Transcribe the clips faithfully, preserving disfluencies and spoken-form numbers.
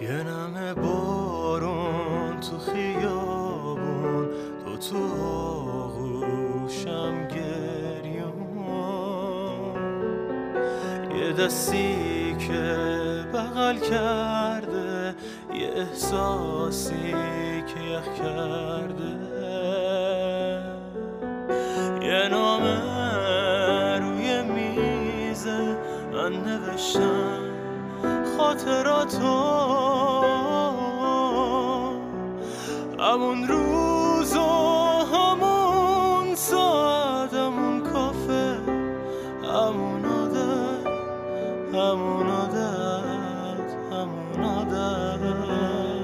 یه نمه بارون تو خیابون، تو تو آغوشم گریون، یه دستی که بغل کرده، یه احساسی که یخ کرده، یه نامه روی میزه من نوشتم خاطراتو، همون روز و همون ساعت، همون کافه، همون عادت، همون عادت، همون عادت.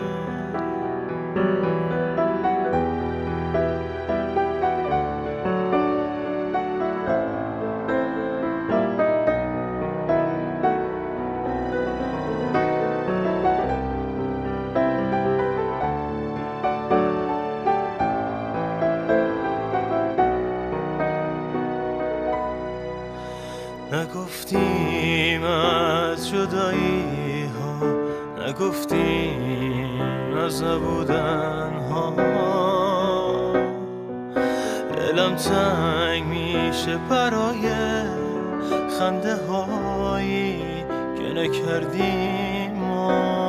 نگفتیم از جدایی ها، نگفتیم از نبودن ها، دلم تنگ میشه برای خنده هایی که نکردیم ما.